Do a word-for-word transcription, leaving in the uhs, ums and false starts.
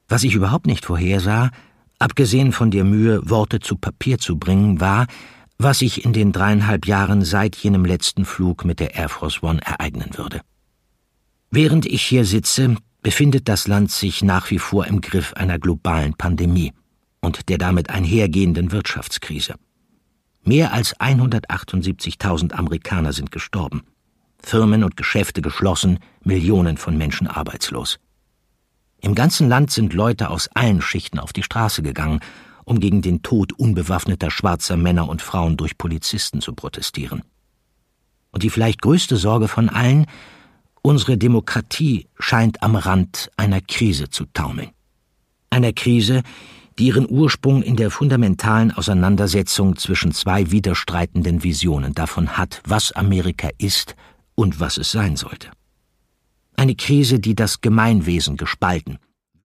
Was ich überhaupt nicht vorhersah, abgesehen von der Mühe, Worte zu Papier zu bringen, war, was sich in den dreieinhalb Jahren seit jenem letzten Flug mit der Air Force One ereignen würde. Während ich hier sitze, befindet das Land sich nach wie vor im Griff einer globalen Pandemie und der damit einhergehenden Wirtschaftskrise. Mehr als hundertachtundsiebzigtausend Amerikaner sind gestorben. Firmen und Geschäfte geschlossen, Millionen von Menschen arbeitslos. Im ganzen Land sind Leute aus allen Schichten auf die Straße gegangen, um gegen den Tod unbewaffneter schwarzer Männer und Frauen durch Polizisten zu protestieren. Und die vielleicht größte Sorge von allen: unsere Demokratie scheint am Rand einer Krise zu taumeln. Einer Krise, die ihren Ursprung in der fundamentalen Auseinandersetzung zwischen zwei widerstreitenden Visionen davon hat, was Amerika ist und was es sein sollte. Eine Krise, die das Gemeinwesen gespalten,